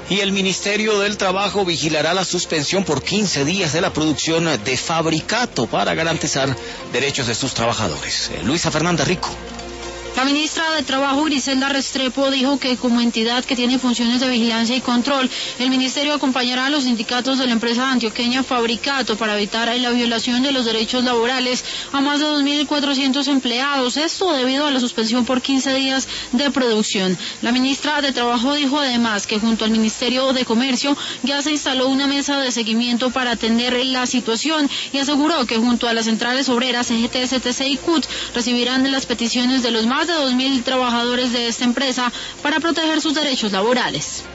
Y el Ministerio del Trabajo vigilará la suspensión por 15 días de la producción de Fabricato para garantizar derechos de sus trabajadores. Luisa Fernanda Rico. La ministra de Trabajo, Griselda Restrepo, dijo que como entidad que tiene funciones de vigilancia y control, el ministerio acompañará a los sindicatos de la empresa antioqueña Fabricato para evitar la violación de los derechos laborales a más de 2.400 empleados, esto debido a la suspensión por 15 días de producción. La ministra de Trabajo dijo además que junto al Ministerio de Comercio ya se instaló una mesa de seguimiento para atender la situación y aseguró que junto a las centrales obreras CGT, CTC y CUT recibirán las peticiones de los más de 2.000 trabajadores de esta empresa para proteger sus derechos laborales.